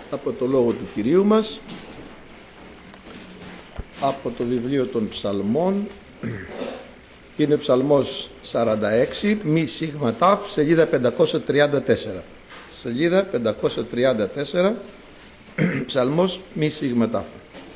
από το Λόγο του Κυρίου μας, από το βιβλίο των Ψαλμών. Είναι ψαλμός 46, μη σίγμα τάφ, σελίδα 534. Σελίδα 534, ψαλμός μη σίγμα τάφ.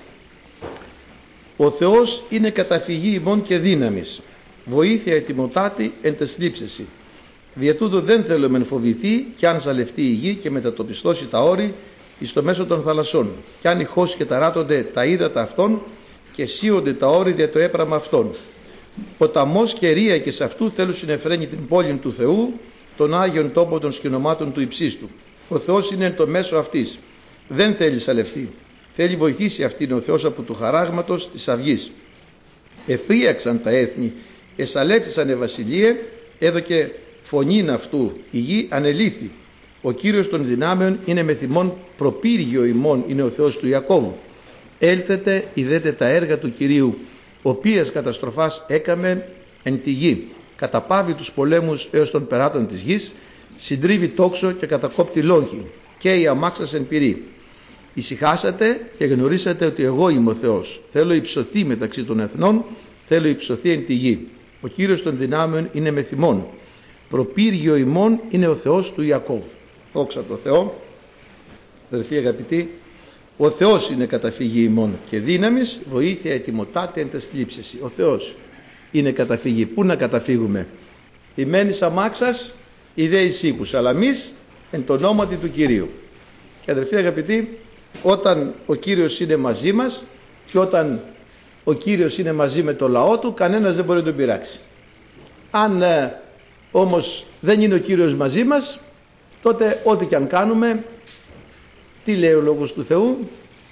Ο Θεός είναι καταφυγή ημών και δύναμης, βοήθεια ετοιμοτάτη εν τες λήψεσι. Δια τούτο δεν θέλω μεν φοβηθεί, κι αν ζαλευτεί η γη και μετατοπιστώσει τα όρη εις το μέσο των θαλασσών, κι αν ηχώσει και ταράτονται τα ύδατα αυτών και σύονται τα όρη δια το έπραμα αυτών. Ποταμός και ρία και σε αυτού θέλω συνεφραίνει την πόλη του Θεού, τον Άγιον τόπο των σκηνομάτων του υψίστου. Ο Θεός είναι το μέσο αυτής, δεν θέλει σαλευτεί. Θέλει βοηθήσει αυτήν ο Θεός από του χαράγματος της αυγής. Εφρίαξαν τα έθνη, εσαλεύθησαν οι βασιλείε, έδωκε φωνήν αυτού, η γη ανελήθη. Ο Κύριος των δυνάμεων είναι με θυμών, προπύργιο ημών είναι ο Θεός του Ιακώβου. Έλθετε, ειδέτε τα έργα του Κυρίου, οποίας καταστροφάς έκαμε εν τη γη. Καταπάβει τους πολέμους έως των περάτων της γης, συντρίβει τόξο και κατακόπτει λόγχη, και η αμάξας εν πυρή. Ησυχάσατε και γνωρίσατε ότι εγώ είμαι ο Θεός. Θέλω υψωθεί μεταξύ των εθνών, θέλω υψωθεί εν τη γη. Ο Κύριος των δυνάμεων είναι με θυμών, προπύργιο ημών είναι ο Θεός του Ιακώβ. Δόξα τω Θεώ. Αδελφοί αγαπητοί, ο Θεός είναι καταφυγή ημών και δύναμης, βοήθεια ετοιμοτάτε εν τες θλίψεσι. Ο Θεός είναι καταφυγή. Πού να καταφύγουμε? Η μένης αμάξας, η δε εις ύπους, αλλά εμείς εν το ονόματι του Κυρίου. Και αδελφοί αγαπητοί, όταν ο Κύριος είναι μαζί μας και όταν ο Κύριος είναι μαζί με το λαό του, κανένας δεν μπορεί να τον πειράξει. Αν όμως δεν είναι ο Κύριος μαζί μας, τότε ό,τι και αν κάνουμε, τι λέει ο Λόγος του Θεού?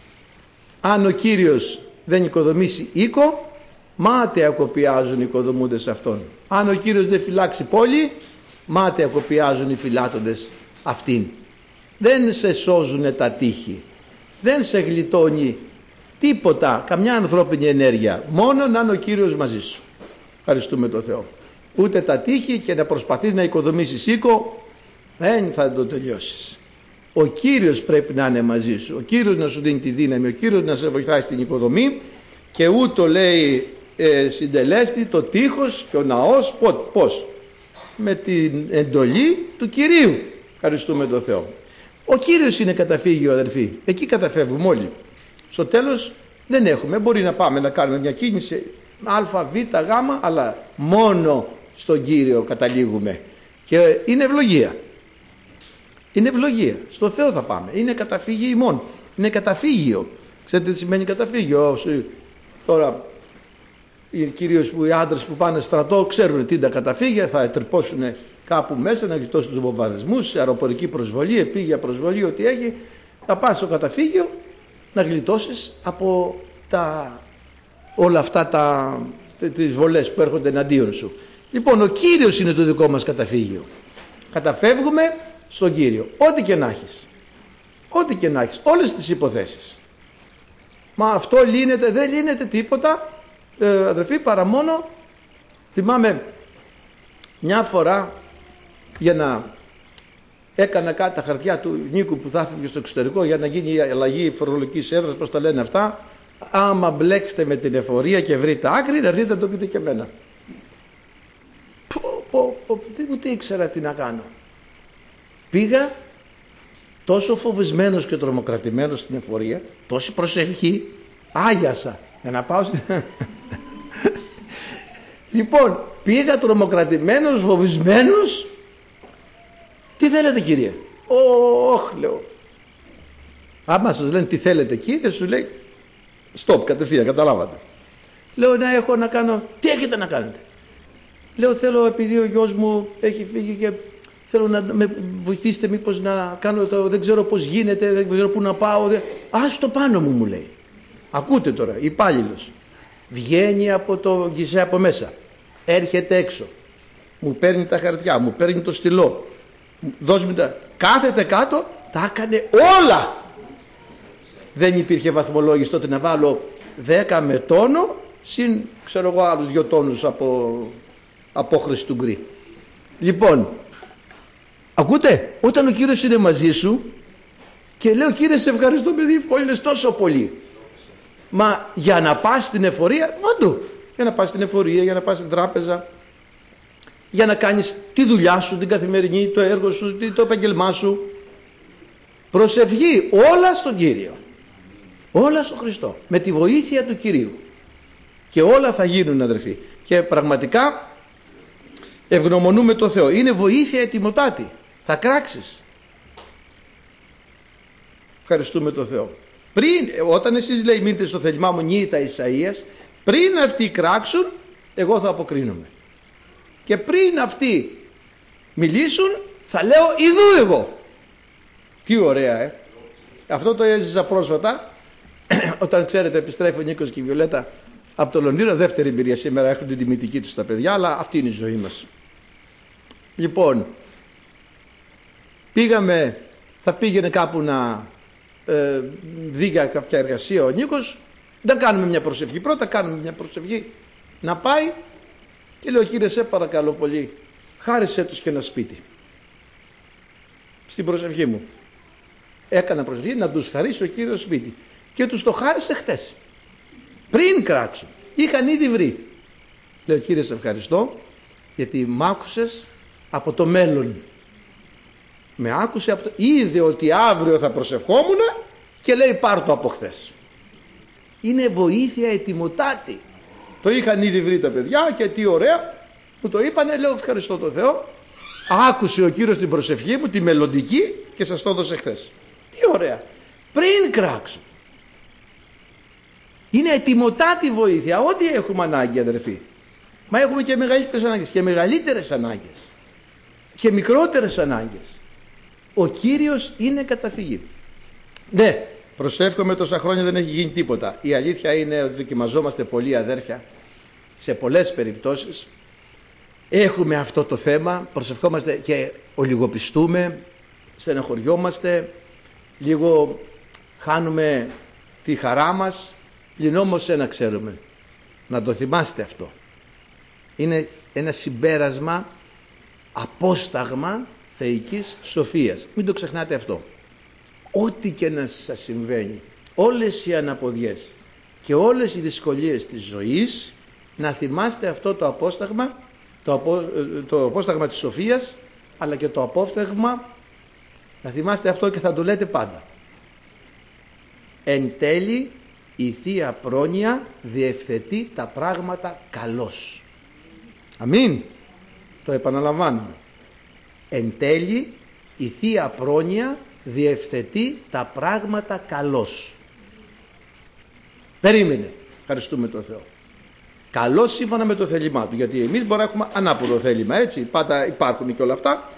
Αν ο Κύριος δεν οικοδομήσει οίκο, μάταια κοπιάζουν οι οικοδομούντες αυτόν. Αν ο Κύριος δεν φυλάξει πόλη, μάταια κοπιάζουν οι φυλάτοντες αυτήν. Δεν σε σώζουν τα τείχη, δεν σε γλιτώνει τίποτα, καμιά ανθρώπινη ενέργεια, μόνο να είναι ο Κύριος μαζί σου. Ευχαριστούμε τον Θεό. Ούτε τα τείχη και να προσπαθείς να οικοδομήσεις οίκο, δεν θα το τελειώσεις. Ο Κύριος πρέπει να είναι μαζί σου, ο Κύριος να σου δίνει τη δύναμη, ο Κύριος να σε βοηθάει στην οικοδομή, και ούτω λέει συντελέστη το τείχος και ο ναός πώς? Με την εντολή του Κυρίου. Ευχαριστούμε τον Θεό. Ο Κύριος είναι καταφύγιο, αδελφοί. Εκεί καταφεύγουμε όλοι. Στο τέλος δεν έχουμε. Μπορεί να πάμε να κάνουμε μια κίνηση α, β, γ, αλλά μόνο στον Κύριο καταλήγουμε. Και είναι ευλογία. Είναι ευλογία. Στο Θεό θα πάμε. Είναι καταφύγιο ημών. Είναι καταφύγιο. Ξέρετε τι σημαίνει καταφύγιο? Τώρα κυρίως οι άντρες που πάνε στρατό ξέρουν τι είναι τα καταφύγια. Θα τρυπώσουν κάπου μέσα να γλιτώσουν τους βομβαρδισμούς, αεροπορική προσβολή, επίγεια προσβολή, ό,τι έχει. Θα πας στο καταφύγιο να γλιτώσεις από όλα αυτά τις βολές που έρχονται εναντίον σου. Λοιπόν, ο Κύριος είναι το δικό μας καταφύγιο. Καταφεύγουμε στον Κύριο, ό,τι και να έχεις. Ό,τι και να έχεις, όλες τις υποθέσεις. Μα αυτό λύνεται? Δεν λύνεται τίποτα, αδερφοί, παρά μόνο, θυμάμαι μια φορά, για να έκανα κάτι τα χαρτιά του Νίκου που θα έφυγε στο εξωτερικό για να γίνει η αλλαγή φορολογικής έδρας, πώς τα λένε αυτά. Άμα μπλέξετε με την εφορία και βρείτε άκρη, να έρθετε να το πείτε και εμένα. Ούτε ήξερα τι να κάνω. Πήγα τόσο φοβισμένος και τρομοκρατημένος στην εφορία, τόση προσευχή, άγιασα για να πάω Λοιπόν, πήγα τρομοκρατημένος, φοβισμένος. Τι θέλετε, κύριε? Λέω. Άμα σας λένε τι θέλετε, κύριε, σου λέει stop, κατευθείαν, καταλάβατε. Λέω, να έχω να κάνω. Τι έχετε να κάνετε? Λέω, θέλω, επειδή ο γιος μου έχει φύγει και θέλω να με βοηθήσετε, μήπως να κάνω δεν ξέρω πώς γίνεται, δεν ξέρω πού να πάω. Ας το πάνω μου λέει. Ακούτε τώρα, υπάλληλος βγαίνει από το γκισέ από μέσα, έρχεται έξω, μου παίρνει τα χαρτιά, μου παίρνει το στυλό, δώσ' μου τα, κάθεται κάτω, τα έκανε όλα. Δεν υπήρχε βαθμολόγηση τότε να βάλω 10 με τόνο συν ξέρω εγώ άλλους 2 τόνους από απόχρωση του γκρι. Λοιπόν, ακούτε, όταν ο Κύριος είναι μαζί σου, Και λέω, Κύριε, σε ευχαριστώ, παιδί, μόλις τόσο πολύ. Μα για να πας στην εφορία, παντού. Για να πας στην εφορία, για να πας στην τράπεζα, για να κάνεις τη δουλειά σου, την καθημερινή, το έργο σου, το επαγγελμά σου. Προσευχή, όλα στον Κύριο. Όλα στον Χριστό. Με τη βοήθεια του Κυρίου. Και όλα θα γίνουν, αδερφοί. Και πραγματικά ευγνωμονούμε το Θεό. Είναι βοήθεια ετοιμοτάτη. Θα κράξεις. Ευχαριστούμε το Θεό. Όταν εσείς λέει μείνετε στο θέλημά μου, νύει τα Ισαΐας, πριν αυτοί κράξουν, εγώ θα αποκρίνομαι. Και πριν αυτοί μιλήσουν, θα λέω, ιδού εγώ. Τι ωραία, Αυτό το έζησα πρόσφατα, όταν, ξέρετε, επιστρέφει ο Νίκος και η Βιολέτα από το Λονδίνο. Δεύτερη εμπειρία σήμερα, έχουν την τιμητική τους τα παιδιά, αλλά αυτή είναι η ζωή μας. Λοιπόν, θα πήγαινε κάπου να δει για κάποια εργασία ο Νίκος. Δεν κάνουμε μια προσευχή, πρώτα κάνουμε μια προσευχή να πάει, και λέω, Κύριε, σε παρακαλώ πολύ, χάρισέ τους και ένα σπίτι. Στην προσευχή μου έκανα προσευχή να τους χαρίσει ο Κύριος σπίτι, και τους το χάρισε χτες, πριν κράξουν. Είχαν ήδη βρει. Λέω, Κύριε, σε ευχαριστώ, γιατί μ' άκουσες από το μέλλον. Με άκουσε από το... Είδε ότι αύριο θα προσευχόμουν και λέει, πάρ' το από χθες. Είναι βοήθεια ετοιμοτάτη. Το είχαν ήδη βρει τα παιδιά, και τι ωραία μου το είπανε. Λέω, ευχαριστώ το Θεό, άκουσε ο Κύριος την προσευχή μου, τη μελλοντική, και σας το έδωσε χθες. Τι ωραία. Πριν κράξω. Είναι ετοιμοτάτη βοήθεια. Ό,τι έχουμε ανάγκη, αδερφοί. Μα έχουμε και μεγαλύτερες ανάγκες και μεγαλύτερες ανάγκες και μικρότερες ανάγκες. Ο Κύριος είναι καταφυγή. Ναι, προσεύχομαι τόσα χρόνια, δεν έχει γίνει τίποτα. Η αλήθεια είναι ότι δοκιμαζόμαστε πολύ, αδέρφια, σε πολλές περιπτώσεις. Έχουμε αυτό το θέμα, προσευχόμαστε και ολιγοπιστούμε, στενοχωριόμαστε, λίγο χάνουμε τη χαρά μας. Πλην όμως ένα ξέρουμε, να το θυμάστε αυτό. Είναι ένα συμπέρασμα, απόσταγμα θεϊκής σοφίας. Μην το ξεχνάτε αυτό. Ό,τι και να σας συμβαίνει, όλες οι αναποδιές και όλες οι δυσκολίες της ζωής, να θυμάστε αυτό το απόσταγμα, το απόσταγμα της σοφίας, αλλά και το απόφθεγμα, να θυμάστε αυτό και θα το λέτε πάντα. Εν τέλει η Θεία Πρόνοια διευθετεί τα πράγματα καλώς. Αμήν. Το επαναλαμβάνουμε. Εν τέλει η Θεία Πρόνοια διευθετεί τα πράγματα καλώς. Περίμενε. Ευχαριστούμε τον Θεό. Καλώς σύμφωνα με το θέλημά του. Γιατί εμείς μπορούμε να έχουμε ανάποδο θέλημα, έτσι. Πάντα υπάρχουν και όλα αυτά.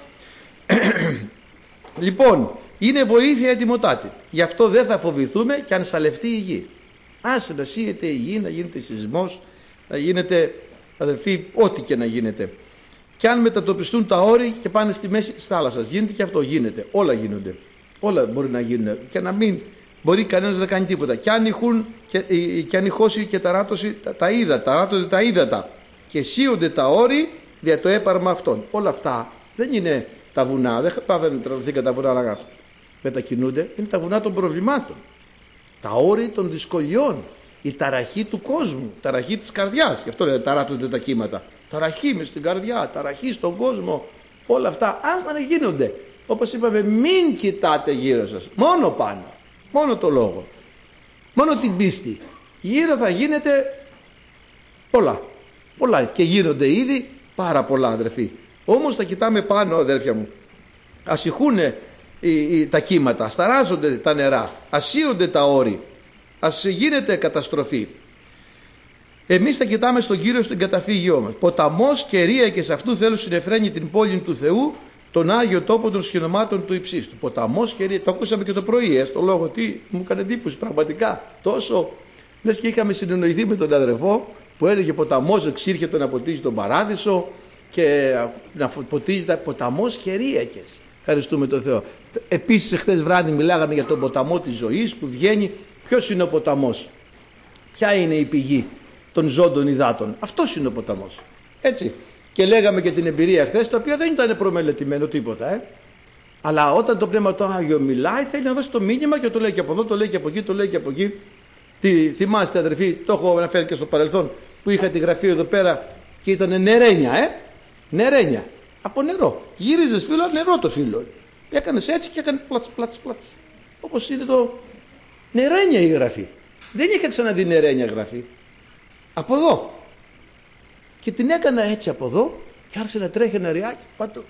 Λοιπόν, είναι βοήθεια ετοιμοτάτη. Γι' αυτό δεν θα φοβηθούμε και αν σαλευτεί η γη. Άσε να σύγεται η γη, να γίνεται σεισμός, να γίνεται, αδελφοί, ό,τι και να γίνεται. Και αν μετατοπιστούν τα όρη και πάνε στη μέση της θάλασσας, γίνεται και αυτό, γίνεται. Όλα γίνονται. Όλα μπορεί να γίνουν. Και να μην μπορεί κανένας να κάνει τίποτα. Και αν ηχώσει και ταράτωση τα ύδατα, ταράτονται τα ύδατα. Και σύονται τα όρη δια το έπαρμα αυτών. Όλα αυτά δεν είναι τα βουνά. Δεν τραβηθήκαν τα βουνά να μετακινούνται. Είναι τα βουνά των προβλημάτων. Τα όρη των δυσκολιών. Η ταραχή του κόσμου. Ταραχή της καρδιάς. Γι' αυτό λέει ταράτονται τα κύματα. Ταραχή μες στην καρδιά. Ταραχή στον κόσμο. Όλα αυτά άσμα να γίνονται. Όπως είπαμε, μην κοιτάτε γύρω σας. Μόνο πάνω. Μόνο το λόγο. Μόνο την πίστη. Γύρω θα γίνεται πολλά. Πολλά. Και γίνονται ήδη πάρα πολλά, αδερφοί. Όμως θα κοιτάμε πάνω, αδέρφια μου. Ασυχούνε τα κύματα, ασταράζονται τα νερά, ασύονται τα όρη, ας γίνεται καταστροφή. Εμείς θα κοιτάμε στον Κύριο στην καταφύγιό μας. Ποταμός κερία και σε αυτού θέλω συνεφραίνει την πόλη του Θεού, τον Άγιο τόπο των σκηνομάτων του υψίστου. Ποταμός κερία, το ακούσαμε και το πρωί, στο λόγο, τι μου έκανε εντύπωση πραγματικά. Τόσο, λες και είχαμε συνεννοηθεί με τον αδερφό που έλεγε ποταμός εξήρχεται να ποτίζει τον παράδεισο και να ποτίζει τα ποταμός κερίας. Ευχαριστούμε τον Θεό. Επίσης χθες βράδυ μιλάγαμε για τον ποταμό της ζωής που βγαίνει. Ποιος είναι ο ποταμός? Ποια είναι η πηγή των ζώντων υδάτων? Αυτός είναι ο ποταμός. Έτσι. Και λέγαμε και την εμπειρία χθες, το οποίο δεν ήταν προμελετημένο τίποτα. Αλλά όταν το Πνεύμα το Άγιο μιλάει, θέλει να δώσει το μήνυμα και το λέει και από εδώ, το λέει και από εκεί, το λέει και από εκεί. Θυμάστε αδερφοί, το έχω αναφέρει και στο παρελθόν, που είχα τη γραφείο εδώ πέρα και ήταν νερένια, νερένια. Από νερό. Γύριζες φίλο, νερό το φίλο. Έκανες έτσι και έκανε πλάτς. Όπως είναι το νερένια η γραφή. Δεν είχα ξαναδεί νερένια γραφή. Από εδώ. Και την έκανα έτσι από εδώ και άρχισε να τρέχει ένα ριάκι πάντο.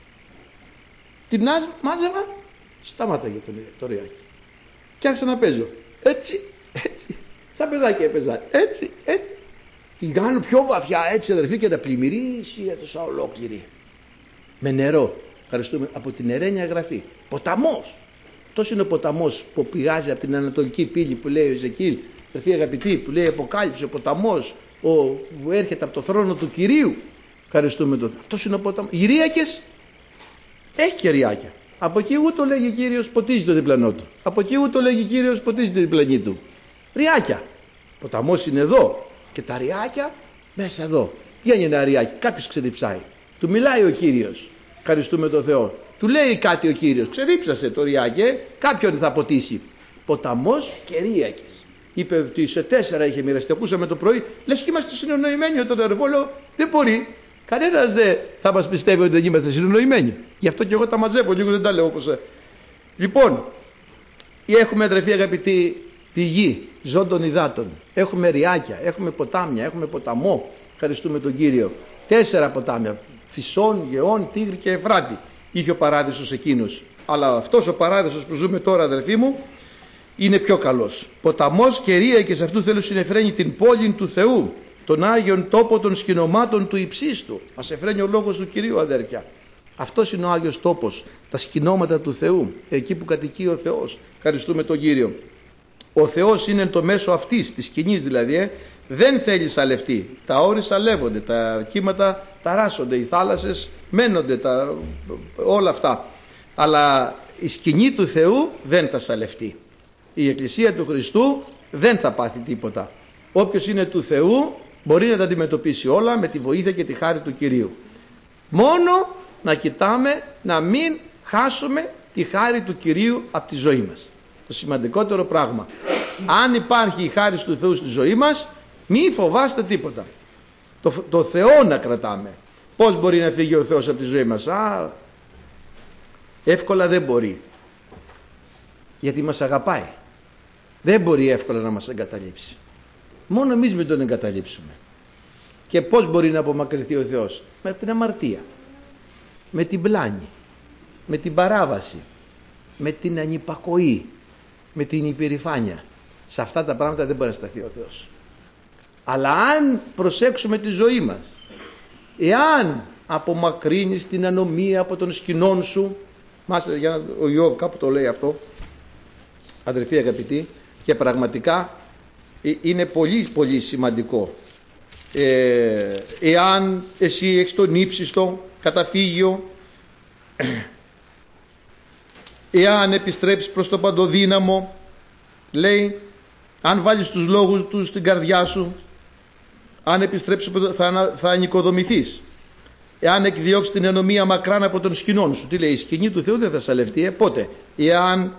Την μάζευα, σταμάταγε το ριάκι. Και άρχισα να παίζω. Έτσι. Σαν παιδάκια έπαιζα. Έτσι. Την κάνω πιο βαθιά έτσι αδερφοί και τα πλημμυρίσει έδωσα ολόκληρη. Με νερό. Ευχαριστούμε. Από την νερένια γραφή. Ποταμός. Αυτός είναι ο ποταμός που πηγάζει από την ανατολική πύλη που λέει ο Εζεκίλ. Αδερφοί αγαπητοί, που λέει Αποκάλυψη, ο ποταμός που έρχεται από το θρόνο του Κυρίου. Ευχαριστούμε τον. Αυτός είναι ο ποταμός. Οι ριάκες έχει και ριάκια. Από εκεί ούτω λέγει Κύριος ποτίζει το διπλανό του. Από εκεί ούτω λέγει Κύριος ποτίζει το διπλανή του. Ριάκια. Ποταμός είναι εδώ. Και τα ριάκια μέσα εδώ. Βγαίνει ένα ριάκι. Κάποιος ξεδιψάει. Του μιλάει ο Κύριος. Ευχαριστούμε τον Θεό. Του λέει κάτι ο Κύριος. Ξεδίψασε το ριάκι. Κάποιον θα ποτίσει. Ποταμός και ριάκες. Είπε ότι σε 4 είχε μοιραστεί. Ακούσαμε το πρωί. Λες και είμαστε συνονοημένοι όταν το ερβόλο. Δεν μπορεί. Κανένας δεν θα μας πιστεύει ότι δεν είμαστε συνονοημένοι. Γι' αυτό και εγώ τα μαζεύω λίγο, δεν τα λέω όπως. Λοιπόν, έχουμε αδερφοί αγαπητοί πηγή ζών των υδάτων. Έχουμε ριάκια, έχουμε ποτάμια, έχουμε ποταμό. Ευχαριστούμε τον Κύριο. 4 ποτάμια. Φυσόν, Γεών, Τίγρη και Εφράτη. Είχε ο παράδεισος εκείνος. Αλλά αυτός ο παράδεισος που ζούμε τώρα αδερφοί μου είναι πιο καλός. Ποταμός και ριάκες αυτού θέλω συνεφραίνει την πόλη του Θεού. Τον Άγιον τόπο των σκηνωμάτων του υψίστου. Μας εφραίνει ο λόγος του Κυρίου αδέρφια. Αυτός είναι ο Άγιος τόπος. Τα σκηνώματα του Θεού. Εκεί που κατοικεί ο Θεός. Ευχαριστούμε τον Κύριο. Ο Θεός είναι το μέσο αυτής, της σκηνής δηλαδή. Δεν θέλει σαλευτή. Τα όρη σαλεύονται. Τα κύματα ταράσσονται. Οι θάλασσες μένονται. Όλα αυτά. Αλλά η σκηνή του Θεού δεν θα σαλευτεί. Η Εκκλησία του Χριστού δεν θα πάθει τίποτα. Όποιος είναι του Θεού μπορεί να τα αντιμετωπίσει όλα με τη βοήθεια και τη χάρη του Κυρίου. Μόνο να κοιτάμε να μην χάσουμε τη χάρη του Κυρίου από τη ζωή μας. Το σημαντικότερο πράγμα. Αν υπάρχει η χάρη του Θεού στη ζωή μας, μη φοβάστε τίποτα. Το Θεό να κρατάμε. Πώς μπορεί να φύγει ο Θεός από τη ζωή μας? Εύκολα δεν μπορεί. Γιατί μας αγαπάει. Δεν μπορεί εύκολα να μας εγκαταλείψει. Μόνο εμείς μην τον εγκαταλείψουμε. Και πώς μπορεί να απομακρυνθεί ο Θεός? Με την αμαρτία, με την πλάνη, με την παράβαση, με την ανυπακοή, με την υπερηφάνεια. Σε αυτά τα πράγματα δεν μπορεί να σταθεί ο Θεός. Αλλά αν προσέξουμε τη ζωή μας, εάν απομακρύνεις την ανομία από τον σκηνών σου, ο Ιώβ κάπου το λέει αυτό, αδερφοί αγαπητοί, και πραγματικά είναι πολύ πολύ σημαντικό. Εάν εσύ έχεις τον ύψιστο καταφύγιο, εάν επιστρέψεις προς το παντοδύναμο, λέει, αν βάλεις τους λόγους του στην καρδιά σου, αν επιστρέψεις θα ανοικοδομηθείς. Εάν εκδιώξεις την ενομία μακράν από τον σκηνών σου, τι λέει, η σκηνή του Θεού δεν θα σαλευτεί. Πότε? Εάν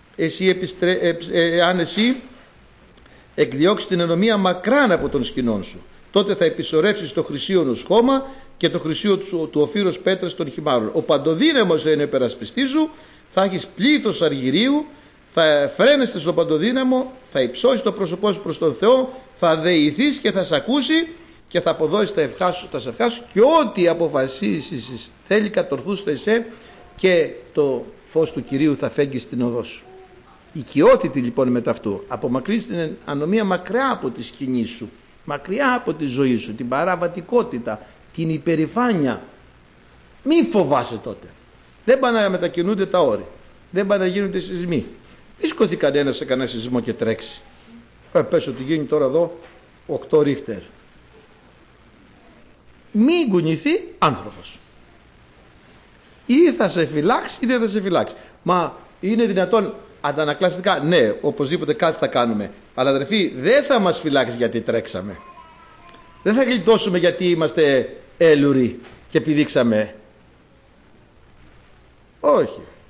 εσύ εκδιώξεις την ενομία μακράν από τον σκηνών σου, τότε θα επισορεύσεις το χρυσίον σου χώμα και το χρυσίο του οφύρος πέτρας των χυμάρων. Ο παντοδύναμος είναι υπερασπιστή σου, θα έχεις πλήθος αργυρίου, θα φρένεστε στο παντοδύναμο, θα υψώσεις το πρόσωπό σου προς τον Θεό, θα δεηθείς και θα σε ακούσει και θα αποδώσεις τα ευχά σου και ό,τι αποφασίσεις θέλει κατορθούς εσέ και το φως του Κυρίου θα φέγγει στην οδό σου. Οικειότητη λοιπόν μετά αυτού. Απομακρύνεις την ανομία μακριά από τη σκηνή σου, μακριά από τη ζωή σου, την παραβατικότητα, την υπερηφάνεια. Μην φοβάσαι τότε. Δεν πάνε να μετακινούνται τα όρη. Δεν πάνε να γίνονται σεισμοί. Μη σκοθεί κανένα σε κανένα σεισμό και τρέξει. Πες ότι γίνει τώρα εδώ 8 ρίχτερ. Μην κουνηθεί άνθρωπος. Ή θα σε φυλάξει ή δεν θα σε φυλάξει. Μα είναι δυνατόν αντανακλαστικά? Ναι, οπωσδήποτε κάτι θα κάνουμε. Αλλά αδερφοί, δεν θα μας φυλάξει γιατί τρέξαμε. Δεν θα γλιτώσουμε γιατί είμαστε έλουροι και πηδήξαμε. Όχι.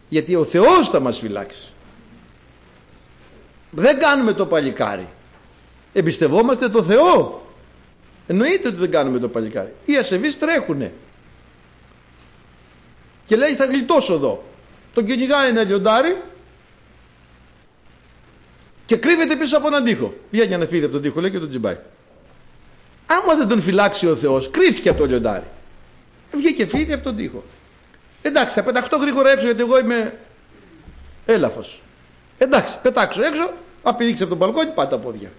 Γιατί ο Θεός θα μας φυλάξει. Δεν κάνουμε το παλικάρι. Εμπιστευόμαστε το Θεό. Εννοείται ότι δεν κάνουμε το παλικάρι. Οι ασεβείς τρέχουνε. Και λέει θα γλιτώσω εδώ. Τον κυνηγάει ένα λιοντάρι και κρύβεται πίσω από έναν τοίχο. Βγαίνει ένα φίδι από τον τοίχο, λέει, και τον τζιμπάει. Άμα δεν τον φυλάξει ο Θεός, κρύφτηκε από το λιοντάρι. Βγήκε φίδι από τον τοίχο. Εντάξει, θα πεταχτώ γρήγορα έξω γιατί εγώ είμαι έλαφος. Εντάξει, πετάξω έξω, απειδείξει από τον μπαλκόνι, πάτε τα πόδια.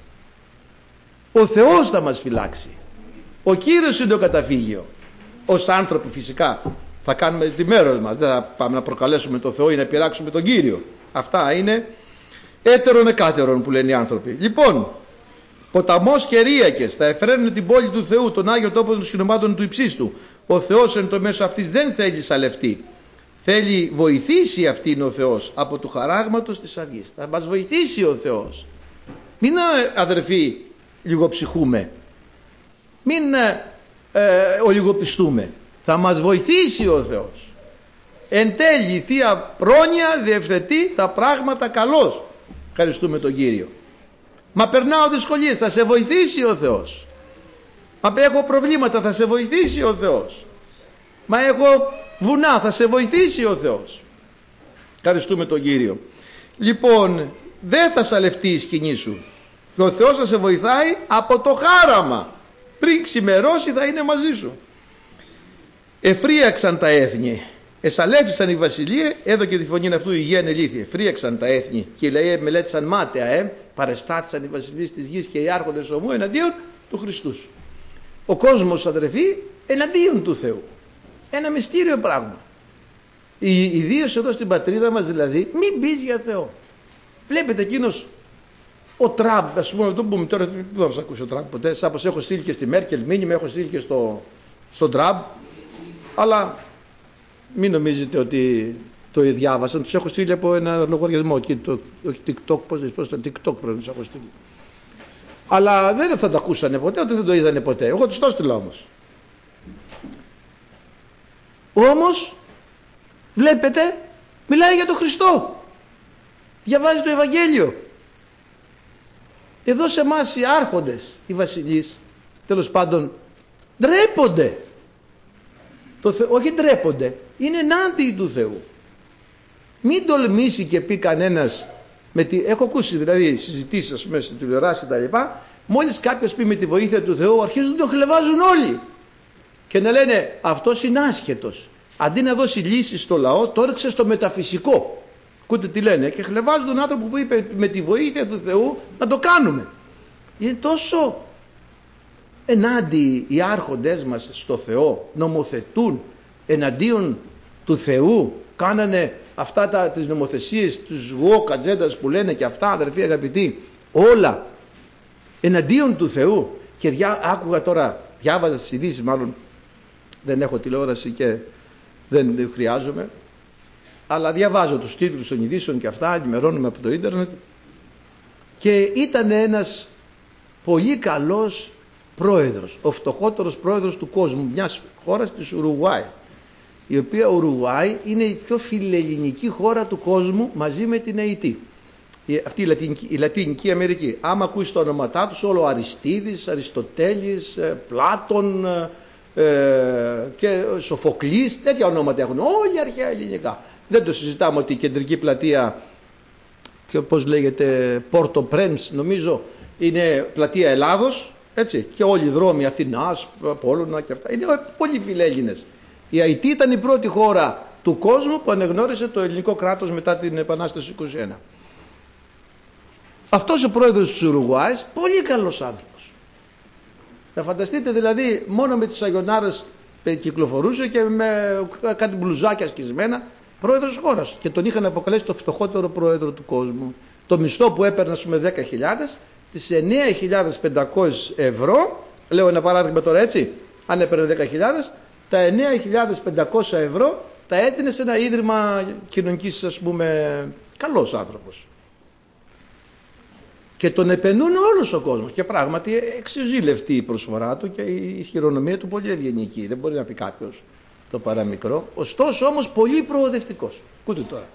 Ο Θεός θα μας φυλάξει. Ο Κύριος είναι το καταφύγιο. Ως άνθρωποι φυσικά θα κάνουμε τη μέρος μας. Δεν θα πάμε να προκαλέσουμε τον Θεό ή να πειράξουμε τον Κύριο. Αυτά είναι έτερον εκάτερον που λένε οι άνθρωποι. Λοιπόν, ποταμός και ρύακες θα εφραίνουν την πόλη του Θεού, τον Άγιο τόπο των σκηνωμάτων του υψίστου. Ο Θεός εν το μέσο αυτής δεν θέλει σαλευτεί. Θέλει βοηθήσει αυτήν ο Θεός από του χαράγματος της αυγής. Θα μας βοηθήσει ο Θεός. Μην αδερφοί λιγοψυχούμε. Μην ολιγοπιστούμε. Θα μας βοηθήσει ο Θεός. Εν τέλει η Θεία Πρόνοια διευθετεί τα πράγματα καλώς. Ευχαριστούμε τον Κύριο. Μα περνάω δυσκολίες, θα σε βοηθήσει ο Θεός. Μα έχω προβλήματα, θα σε βοηθήσει ο Θεός. Μα έχω βουνά, θα σε βοηθήσει ο Θεός. Ευχαριστούμε τον Κύριο. Λοιπόν, δεν θα σαλευτεί η σκηνή σου. Και ο Θεός θα σε βοηθάει από το χάραμα. Πριν ξημερώσει θα είναι μαζί σου. Εφρίαξαν τα έθνη. Εσαλέφησαν οι βασιλείες, έδωκε τη φωνή αυτού η γη ανελήθη. Εφρίαξαν τα έθνη και οι λαοί μελέτησαν μάταια, παρεστάτησαν οι βασιλείες της γης και οι άρχοντες ομού εναντίον του Χριστού. Ο κόσμος, αδερφοί, εναντίον του Θεού. Ένα μυστήριο πράγμα. Ιδίως εδώ στην πατρίδα μας δηλαδή, μην πεις για Θεό. Βλέπετε εκείνος ο Τραμπ, ας πούμε, το πούμε τώρα, δεν θα σας ακούσει ο Τραμπ ποτέ, σαν πως έχω στείλει και στη Μέρκελ μήνυμα, έχω στείλει και στον Τραμπ, αλλά μην νομίζετε ότι το διάβασαν, τους έχω στείλει από ένα λογαριασμό εκεί, το TikTok, πώς το TikTok πρέπει να τους έχω στείλει. Αλλά δεν θα το ακούσανε ποτέ, ούτε δεν το είδανε ποτέ. Εγώ τους το έστειλα όμως. Όμως, βλέπετε, μιλάει για τον Χριστό. Διαβάζει το Ευαγγέλιο. Εδώ σε εμάς οι άρχοντες, οι βασιλείς, τέλος πάντων, ντρέπονται. Όχι ντρέπονται, είναι ενάντια του Θεού. Μην τολμήσει και πει κανένας, έχω ακούσει δηλαδή συζητήσεις, ας πούμε, στην τηλεοράση και τα λοιπά, μόλις κάποιος πει με τη βοήθεια του Θεού, αρχίζουν να το χλεβάζουν όλοι. Και να λένε, αυτός είναι άσχετος. Αντί να δώσει λύση στο λαό, το έριξε στο μεταφυσικό. Ακούτε τι λένε, και χλεβάζουν τον άνθρωπο που είπε με τη βοήθεια του Θεού να το κάνουμε. Είναι τόσο ενάντιοι οι άρχοντές μας στο Θεό, νομοθετούν εναντίον του Θεού, κάνανε αυτά τις νομοθεσίες, τους woke agendas που λένε και αυτά, αδερφοί αγαπητοί, όλα εναντίον του Θεού. Και άκουγα τώρα, διάβαζα τις ειδήσεις, μάλλον δεν έχω τηλεόραση και δεν χρειάζομαι, αλλά διαβάζω τους τίτλους των ειδήσεων και αυτά, ενημερώνουμε από το ίντερνετ, και ήταν ένας πολύ καλός πρόεδρος, ο φτωχότερος πρόεδρος του κόσμου, μιας χώρας της Ουρουγουάη, η οποία Ουρουγουάη είναι η πιο φιλελληνική χώρα του κόσμου μαζί με την Αϊτή. Αυτή η Λατινική Αμερική. Άμα ακούσει τα ονόματά τους, όλο Αριστίδης, Αριστοτέλης, Πλάτων και Σοφοκλής, τέτοια ονόματα έχουν, όλοι αρχαία ελληνικά. Δεν το συζητάμε ότι η κεντρική πλατεία, και πώς λέγεται, Πόρτο Πρέμς νομίζω, είναι πλατεία Ελλάδος, έτσι, και όλοι οι δρόμοι Αθηνάς, Απόλλωνα και αυτά, είναι πολύ φιλέλληνες. Η Αϊτή ήταν η πρώτη χώρα του κόσμου που ανεγνώρισε το ελληνικό κράτος μετά την Επανάσταση του 21. Αυτός ο πρόεδρος της Ουρουγουάης, πολύ καλός άνθρωπος. Να φανταστείτε δηλαδή, μόνο με τις αγιονάρες κυκλοφορούσε και με κάτι μπλουζάκια σκισμένα, πρόεδρος χώρας, και τον είχαν αποκαλέσει το φτωχότερο πρόεδρο του κόσμου. Το μισθό που έπαιρνε, ας πούμε, 10.000, τις 9.500 ευρώ, λέω ένα παράδειγμα τώρα, έτσι, αν έπαιρνε 10.000, τα 9.500 ευρώ τα έδινε σε ένα ίδρυμα κοινωνικής, ας πούμε, καλός άνθρωπος. Και τον επενούν όλος ο κόσμος, και πράγματι εξιζήλευτη η προσφορά του και η χειρονομία του πολύ ευγενική. Δεν μπορεί να πει κάποιος το παραμικρό, ωστόσο όμως πολύ προοδευτικός. Ακούτε τώρα.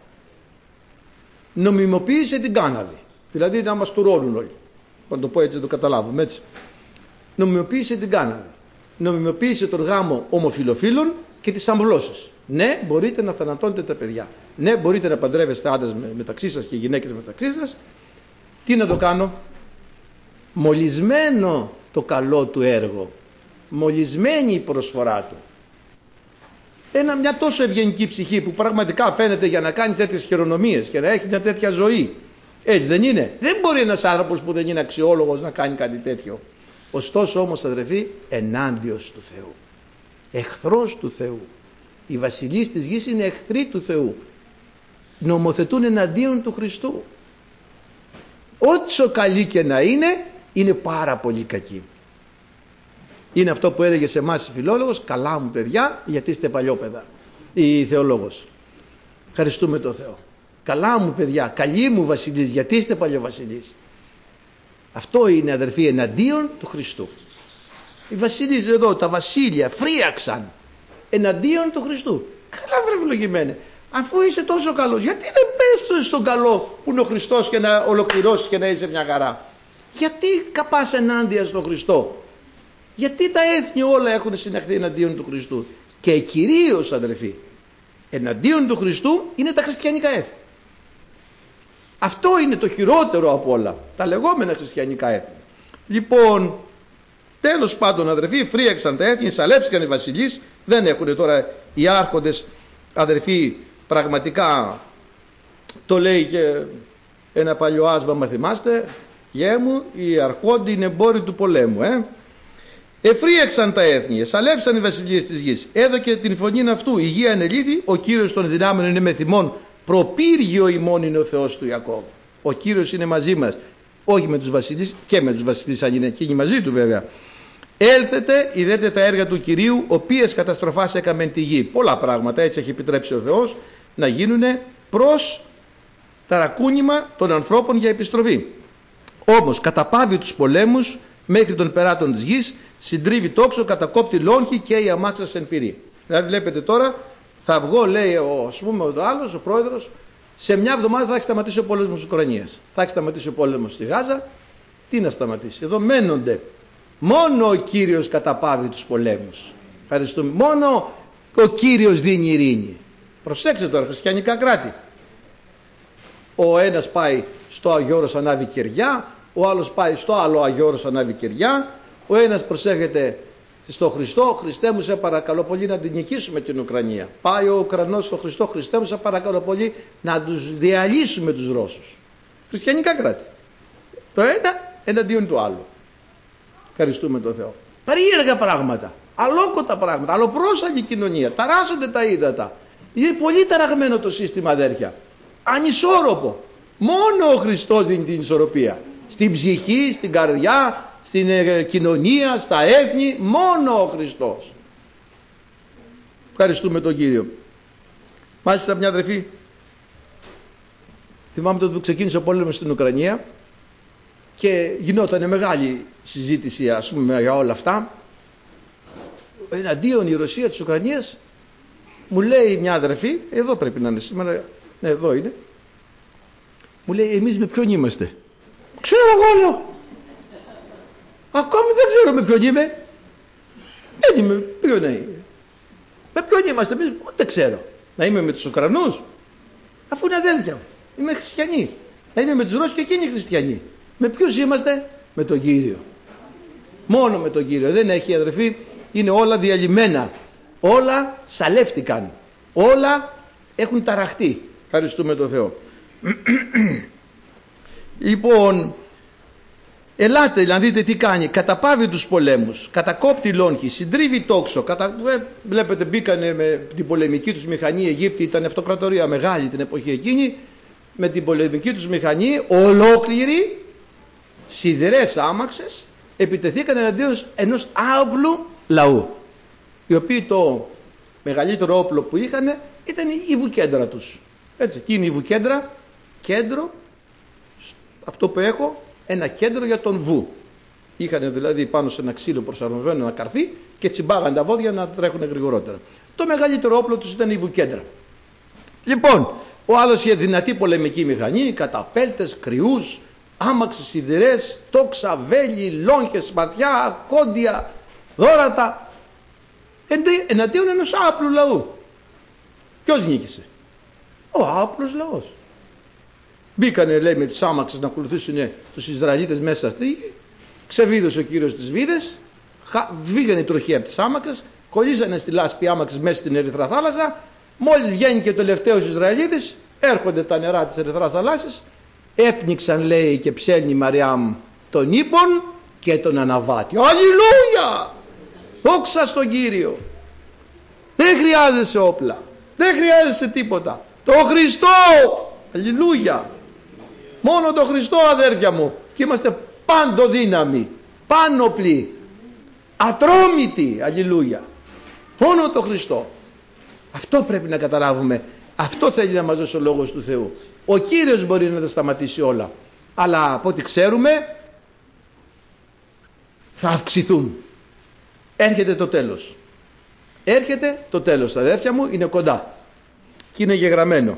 Νομιμοποίησε την κάναβη. Δηλαδή να μας τουρώνουν όλοι. Να το πω έτσι, να το καταλάβουμε έτσι. Νομιμοποίησε την κάναβη. Νομιμοποίησε τον γάμο ομοφυλοφίλων και τις αμβλώσεις. Ναι, μπορείτε να θανατώνετε τα παιδιά. Ναι, μπορείτε να παντρεύεστε άντρες μεταξύ σας και γυναίκες μεταξύ σας. Τι να το κάνω? Μολυσμένο το καλό του έργο. Μολυσμένη η προσφορά του. Μια τόσο ευγενική ψυχή που πραγματικά φαίνεται για να κάνει τέτοιες χειρονομίες και να έχει μια τέτοια ζωή. Έτσι δεν είναι? Δεν μπορεί ένας άνθρωπος που δεν είναι αξιόλογος να κάνει κάτι τέτοιο. Ωστόσο όμως, αδερφοί, ενάντιος του Θεού. Εχθρός του Θεού. Οι βασιλείς της γης είναι εχθροί του Θεού. Νομοθετούν εναντίον του Χριστού. Όσο καλή και να είναι πάρα πολύ κακή. Είναι αυτό που έλεγε σε εμάς η φιλόλογος: καλά μου παιδιά, γιατί είστε παλιόπαιδα. Η θεολόγος. Ευχαριστούμε τον Θεό. Καλά μου παιδιά, καλοί μου βασιλείς, γιατί είστε παλιοβασιλείς. Αυτό είναι, αδερφοί, εναντίον του Χριστού. Οι βασιλείς εδώ, τα βασίλεια, φρίαξαν εναντίον του Χριστού. Καλά βρε ευλογημένε. Αφού είσαι τόσο καλός, γιατί δεν πες στον καλό που είναι ο Χριστός και να ολοκληρώσεις και να είσαι μια χαρά? Γιατί καπάς ενάντια στον Χριστό? Γιατί τα έθνη όλα έχουν συναχθεί εναντίον του Χριστού? Και κυρίως, αδερφοί, εναντίον του Χριστού είναι τα χριστιανικά έθνη. Αυτό είναι το χειρότερο από όλα, τα λεγόμενα χριστιανικά έθνη. Λοιπόν, τέλος πάντων, αδερφοί, φρίαξαν τα έθνη, σαλεύτηκαν οι βασιλείς. Δεν έχουν τώρα οι άρχοντες, αδερφοί, πραγματικά, το λέει και ένα παλιό άσμα, θυμάστε, γέ μου, οι αρχόντοι είναι εμπόροι του πολέμου. Εφρίαξαν τα έθνη, εσαλεύσαν οι βασιλείες της γης. Έδωκε την φωνήν αυτού, η γη ανελήθη, ο Κύριος των δυνάμεων είναι με θυμών, προπύργιο ημών είναι ο Θεός του Ιακώβ. Ο Κύριος είναι μαζί μας, όχι με τους βασιλείς, και με τους βασιλείς αν είναι εκείνοι μαζί του βέβαια. Έλθετε, είδετε τα έργα του Κυρίου, οποίες καταστροφάς έκαμεν τη γη. Πολλά πράγματα έτσι έχει επιτρέψει ο Θεός να γίνουν προς ταρακούνημα των ανθρώπων για επιστροφή. Όμως καταπάβει τους πολέμους μέχρι των περάτων της γης, συντρίβει τόξο, κατακόπτει λόγχη και η αμάξα εν πυρή. Δηλαδή βλέπετε τώρα, θα βγω, λέει ας πούμε ο άλλος, ο πρόεδρος, σε μια εβδομάδα θα έχει σταματήσει ο πόλεμος της Ουκρανίας. Θα έχει σταματήσει ο πόλεμος στη Γάζα. Τι να σταματήσει? Εδώ μένονται. Μόνο ο Κύριος καταπάβει τους πολέμους. Ευχαριστούμε. Μόνο ο Κύριος δίνει ειρήνη. Προσέξτε τώρα, χριστιανικά κράτη. Ο ένας πάει στο Άγιο Όρος ανάβει κεριά, ο άλλος πάει στο άλλο Άγιο Όρος ανάβει κεριά, ο ένας προσέχεται στο Χριστό, Χριστέ μου σε παρακαλώ πολύ να την νικήσουμε την Ουκρανία. Πάει ο Ουκρανός στο Χριστό, Χριστέ μου σε παρακαλώ πολύ να τους διαλύσουμε τους Ρώσους. Χριστιανικά κράτη. Το ένα εναντίον του άλλου. Ευχαριστούμε τον Θεό. Περίεργα πράγματα, αλόκοτα πράγματα, αλλοπρόσαλη κοινωνία, ταράσσονται τα ύδατα. Είναι πολύ ταραγμένο το σύστημα, αδέρφια. Ανισόρροπο. Μόνο ο Χριστός δίνει την ισορροπία. Στην ψυχή, στην καρδιά, στην κοινωνία, στα έθνη, μόνο ο Χριστός. Ευχαριστούμε τον Κύριο. Μάλιστα μια αδερφή, θυμάμαι τότε που ξεκίνησε ο πόλεμος στην Ουκρανία και γινόταν μεγάλη συζήτηση, ας πούμε, για όλα αυτά. Εναντίον η Ρωσία της Ουκρανίας, μου λέει μια αδερφή, εδώ πρέπει να είναι σήμερα, ναι, εδώ είναι, μου λέει, εμείς με ποιον είμαστε? Ξέρω εγώ, λέω. Ακόμη δεν ξέρω με ποιον είμαι. Δεν είμαι, ποιον είναι. Με ποιον είμαστε εμείς? Ούτε ξέρω. Να είμαι με τους Ουκρανούς, αφού είναι αδέλφια μου, είμαι χριστιανοί. Να είμαι με τους Ρώσους και εκείνοι χριστιανοί. Με ποιους είμαστε? Με τον Κύριο. Μόνο με τον Κύριο. Δεν έχει, αδερφοί, είναι όλα διαλυμένα. Όλα σαλεύτηκαν. Όλα έχουν ταραχτεί. Ευχαριστούμε τον Θεό. Λοιπόν, ελάτε να δείτε τι κάνει. Καταπάβει τους πολέμους, κατακόπτει λόγχη, συντρίβει τόξο. Βλέπετε, μπήκανε με την πολεμική τους μηχανή. Η Αιγύπτη ήταν αυτοκρατορία μεγάλη την εποχή εκείνη. Με την πολεμική τους μηχανή ολόκληρη, σιδερές άμαξες επιτεθήκαν εναντίον ενός άοπλου λαού, οι οποίοι το μεγαλύτερο όπλο που είχαν ήταν η βουκέντρα τους. Έτσι, τι είναι η βουκέντρα? Κέντρο, αυτό που έχω, ένα κέντρο για τον βου. Είχαν δηλαδή πάνω σε ένα ξύλο προσαρμοσμένο ένα καρφί και τσιμπάγαν τα βόδια να τρέχουν γρηγορότερα. Το μεγαλύτερο όπλο τους ήταν η βουκέντρα. Λοιπόν, ο άλλος είχε δυνατή πολεμική μηχανή, καταπέλτες, κρυούς, άμαξες, σιδηρές, τόξα, βέλη, λόγχες, σπαθιά, κόντια, δώρατα. Εναντίον ενός άπλου λαού. Ποιος νίκησε? Ο άπλος λαός. Μπήκανε, λέει, με τις άμαξες να ακολουθήσουν τους Ισραηλίτες μέσα στη γη. Ξεβίδωσε ο Κύριος τις βίδες, βγήκανε οι τροχοί από τις άμαξες, κολλήσανε στη λάσπη άμαξες μέσα στην Ερυθρά θάλασσα. Μόλις βγαίνει και ο τελευταίος Ισραηλίτης, έρχονται τα νερά της Ερυθράς θαλάσσης, έπνιξαν, λέει, και ψέλνει η Μαριάμ τον ύπον και τον αναβάτη. Αλληλούια! Δόξα στον Κύριο. Δεν χρειάζεσαι όπλα, δεν χρειάζεσαι τίποτα. Το Χριστό! Αλληλούια! Μόνο το Χριστό, αδέρφια μου, και είμαστε παντοδύναμοι, πάνοπλοι, ατρόμητοι. Αλληλούια! Μόνο το Χριστό. Αυτό πρέπει να καταλάβουμε. Αυτό θέλει να μας δώσει ο Λόγος του Θεού. Ο Κύριος μπορεί να τα σταματήσει όλα, αλλά από ό,τι ξέρουμε θα αυξηθούν. Έρχεται το τέλος. Έρχεται το τέλος, αδέρφια μου, είναι κοντά και είναι γεγραμμένο.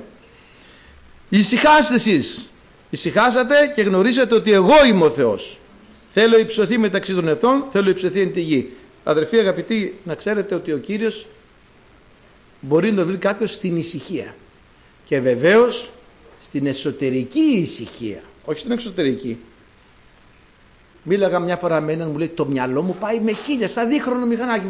Ησυχάστε εσείς. Ησυχάσατε και γνωρίζετε ότι εγώ είμαι ο Θεός. Θέλω υψωθεί μεταξύ των εθνών, θέλω υψωθεί εν τη γη. Αδερφοί αγαπητοί, να ξέρετε ότι ο Κύριος μπορεί να βρει κάποιος στην ησυχία. Και βεβαίως στην εσωτερική ησυχία, όχι στην εξωτερική. Μίλαγα μια φορά με έναν, μου λέει, το μυαλό μου πάει με χίλια, σαν δίχρονο μηχανάκι.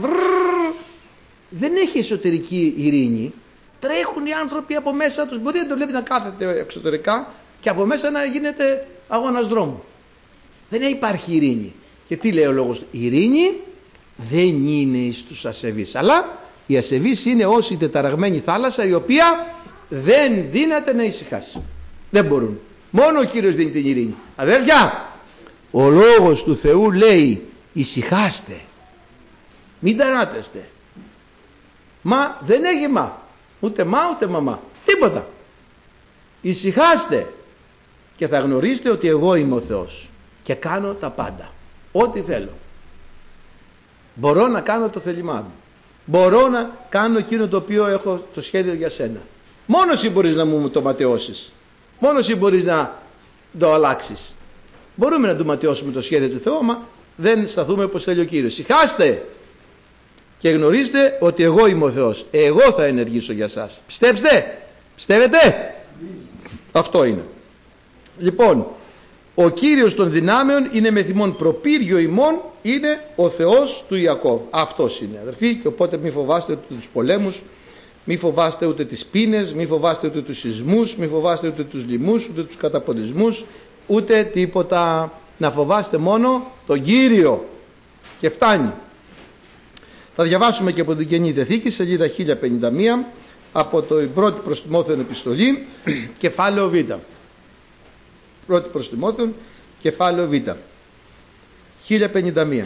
Δεν έχει εσωτερική ειρήνη. Τρέχουν οι άνθρωποι από μέσα τους. Μπορεί να το βλέπει να κάθεται εξωτερικά και από μέσα να γίνεται αγώνας δρόμου. Δεν υπάρχει ειρήνη. Και τι λέει ο Λόγος? Η ειρήνη δεν είναι εις τους ασεβείς, αλλά η ασεβής είναι όσοι τεταραγμένη θάλασσα, η οποία δεν δύναται να ησυχάσει. Δεν μπορούν. Μόνο ο Κύριος δίνει την ειρήνη. Αδέρφια, ο Λόγος του Θεού λέει ησυχάστε, μην ταράτεστε. Μα δεν έχει μα, ούτε μα ούτε μαμά, τίποτα. Ησυχάστε και θα γνωρίσετε ότι εγώ είμαι ο Θεός και κάνω τα πάντα, ό,τι θέλω. Μπορώ να κάνω το θέλημά μου, μπορώ να κάνω εκείνο το οποίο έχω το σχέδιο για σένα. Μόνο εσύ μπορείς να μου το ματαιώσεις, μόνο εσύ μπορείς να το αλλάξεις. Μπορούμε να του ματαιώσουμε το σχέδιο του Θεού, μα δεν σταθούμε όπως θέλει ο Κύριος. Ησυχάστε και γνωρίστε ότι εγώ είμαι ο Θεός. Εγώ θα ενεργήσω για σας. Πιστέψτε, πιστεύετε? Αυτό είναι. Λοιπόν, ο Κύριος των δυνάμεων είναι με θυμόν προπύργιο ημών, είναι ο Θεός του Ιακώβ. Αυτός είναι, αδερφοί, και οπότε μη φοβάστε ούτε τους πολέμους, μη φοβάστε ούτε τις πείνες, μη φοβάστε ούτε τους σεισμούς, μη φοβάστε ούτε τους λοιμούς, ούτε τους καταποντισμούς, ούτε τίποτα. Να φοβάστε μόνο τον Κύριο και φτάνει. Θα διαβάσουμε και από την Καινή Διαθήκη, σελίδα 1051, από το πρώτη προς Τιμόθεον επιστολή, κεφάλαιο Β. Πρώτη προς Τιμόθεον, κεφάλαιο Β. 1051.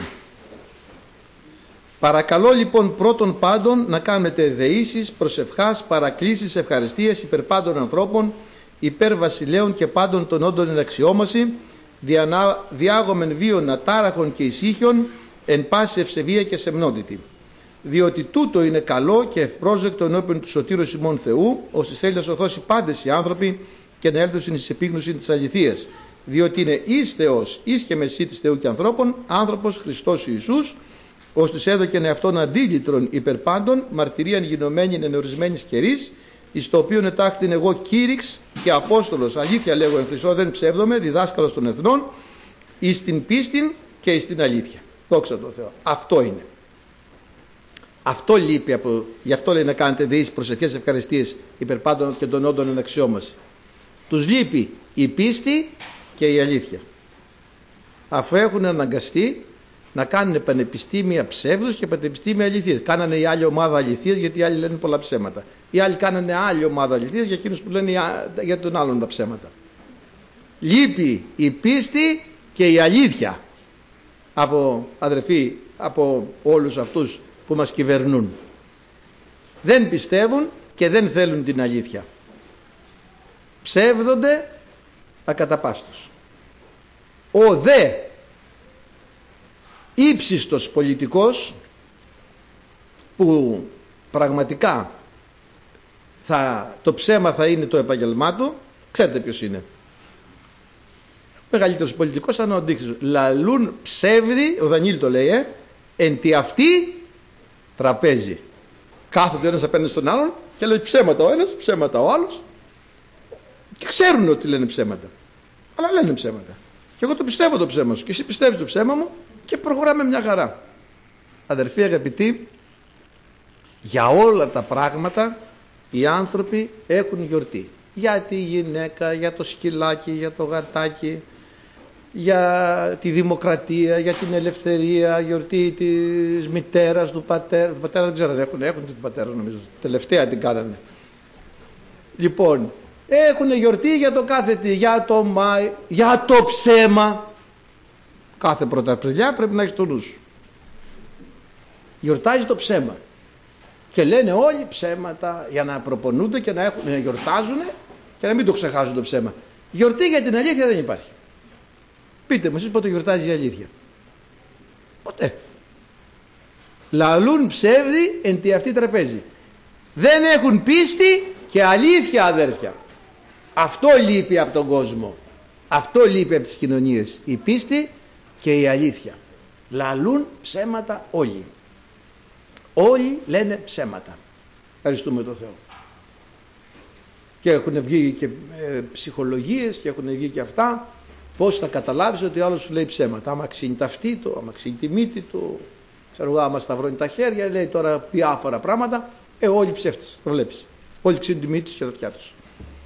Παρακαλώ λοιπόν πρώτον πάντων να κάνετε δεήσεις, προσευχάς, παρακλήσεις, ευχαριστίες υπέρ πάντων ανθρώπων, υπέρ βασιλέων και πάντων των όντων εν αξιόμαση, διάγομεν βίων ατάραχων και ησύχιων, εν πάση ευσεβία και σεμνότητη. Διότι τούτο είναι καλό και ευπρόσδεκτο ενώπιον του σωτήρος ημών Θεού, ώστε θέλει να σωθώσει πάντες οι άνθρωποι και να έλθουν εις επίγνωση της αληθείας. Διότι είναι εις Θεός, εις και μεσή της Θεού και ανθρώπων, άνθρωπος Χριστός Ιησούς, ώστις έδωκεν εαυτόν αντίλητρον υπερ πάντων, μαρτυρίαν γινωμένη εν ορισμένης καιρής, εις το οποίον ετάχθην εγώ κήρυξ και Απόστολος, αλήθεια λέγω εν Χριστώ δεν ψεύδομαι, διδάσκαλος των εθνών, εις την πίστην και εις την αλήθεια. Δόξα τω Θεώ. Αυτό είναι. Αυτό λείπει γι' αυτό λέει να κάνετε δεήσεις, προσευχές, ευχαριστίες υπερ πάντων και των όντων εν αξιόμαση. Τους λείπει η πίστη και η αλήθεια. Αφού έχουν αναγκαστεί να κάνουν πανεπιστήμια ψεύδους και πανεπιστήμια αληθείας. Κάνανε η άλλη ομάδα αληθείας γιατί οι άλλοι λένε πολλά ψέματα. Οι άλλοι κάνανε άλλη ομάδα αληθείας για εκείνους που λένε για τον άλλον τα ψέματα. Λείπει η πίστη και η αλήθεια από όλους αυτούς που μας κυβερνούν. Δεν πιστεύουν και δεν θέλουν την αλήθεια. Ψεύδονται ακαταπάστως. Ο δε ύψιστος πολιτικός που πραγματικά το ψέμα θα είναι το επαγγελμά του, ξέρετε ποιος είναι? Ο μεγαλύτερος πολιτικός θα είναι ο Αντίχριστος. Λαλούν ψεύδι, ο Δανίλη το λέει, εν τη αυτή τραπέζι. Κάθονται ο ένας απέναντι στον άλλον και λέει ψέματα ο ένας, ψέματα ο άλλος, και ξέρουν ότι λένε ψέματα, αλλά λένε ψέματα. Και εγώ το πιστεύω το ψέμα σου και εσύ πιστεύεις το ψέμα μου και προχωράμε μια χαρά. Αδερφοί αγαπητοί, για όλα τα πράγματα οι άνθρωποι έχουν γιορτή. Για τη γυναίκα, για το σκυλάκι, για το γατάκι, για τη δημοκρατία, για την ελευθερία, γιορτή της μητέρας, του πατέρα. Του πατέρα δεν ξέρω, έχουν την πατέρα νομίζω, τελευταία την κάνανε. Λοιπόν, έχουν γιορτή για το κάθε τι, για το Μάη, για το ψέμα. Κάθε Πρωταπριλιά πρέπει να έχεις το νου σου. Γιορτάζει το ψέμα. Και λένε όλοι ψέματα για να προπονούνται και να γιορτάζουν και να μην το ξεχάσουν το ψέμα. Γιορτή για την αλήθεια δεν υπάρχει. Πείτε μου εσείς πότε γιορτάζει η αλήθεια? Ποτέ. Λαλούν ψεύδι εν τη αυτή τραπέζι. Δεν έχουν πίστη και αλήθεια, αδέρφια. Αυτό λείπει από τον κόσμο. Αυτό λείπει από τις κοινωνίες. Η πίστη και η αλήθεια. Λαλούν ψέματα όλοι. Όλοι λένε ψέματα. Ευχαριστούμε τον Θεό. Και έχουν βγει και ψυχολογίες και έχουν βγει και αυτά. Πώς θα καταλάβεις ότι ο άλλος σου λέει ψέματα? Άμα ξύνει τα αυτή του, άμα ξύνει τη μύτη του, ξέρω εγώ, άμα σταυρώνει τα χέρια, λέει τώρα διάφορα πράγματα. Όλοι ψεύτες, το βλέπεις. Όλοι ξύνουν τη μύτη τους και τα αυτιά τους.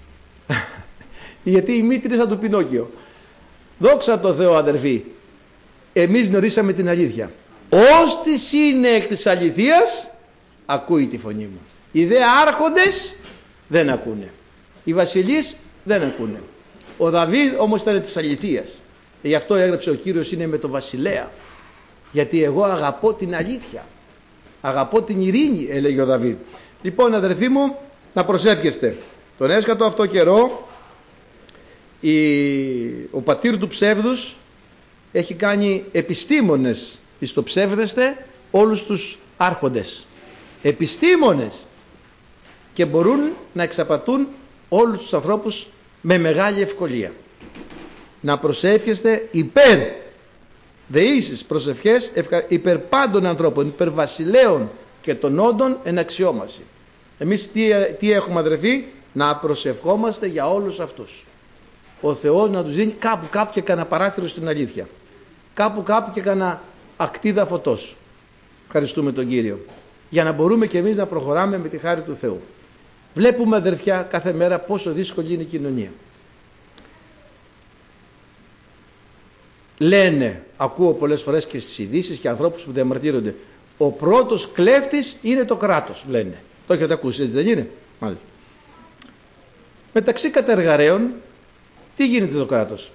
Γιατί η μύτη είναι σαν το Πινόκιο. Δόξα τω Θεώ, αδερφοί. Εμείς γνωρίσαμε την αλήθεια. Όστις είναι εκ της αληθείας, ακούει τη φωνή μου. Οι δε άρχοντες δεν ακούνε. Οι βασιλείς δεν ακούνε. Ο Δαβίδ όμως ήταν της αληθείας. Γι' αυτό έγραψε ο Κύριος είναι με το βασιλέα. Γιατί εγώ αγαπώ την αλήθεια. Αγαπώ την ειρήνη, έλεγε ο Δαβίδ. Λοιπόν, αδερφοί μου, να προσεύχεστε. Τον έσκατο αυτό καιρό ο πατήρ του ψεύδους έχει κάνει επιστήμονες εις το ψεύδεστε όλους τους άρχοντες. Επιστήμονες. Και μπορούν να εξαπατούν όλους τους ανθρώπους με μεγάλη ευκολία. Να προσεύχεστε υπέρ δεήσεις προσευχές υπέρ πάντων ανθρώπων, υπέρ βασιλέων και των όντων εν αξιόμαση. Εμείς τι έχουμε, αδερφοί? Να προσευχόμαστε για όλους αυτούς. Ο Θεός να τους δίνει κάπου και κανένα παράθυρο στην αλήθεια. Κάπου και κανένα ακτίδα φωτός. Ευχαριστούμε τον Κύριο. Για να μπορούμε και εμείς να προχωράμε με τη χάρη του Θεού. Βλέπουμε, αδερφιά, κάθε μέρα πόσο δύσκολη είναι η κοινωνία. Λένε, ακούω πολλές φορές και στις ειδήσεις και ανθρώπους που διαμαρτύρονται, ο πρώτος κλέφτης είναι το κράτος, λένε. Το έχετε ακούσει, έτσι δεν είναι? Μάλιστα. Μεταξύ κατεργαρέων, τι γίνεται το κράτος?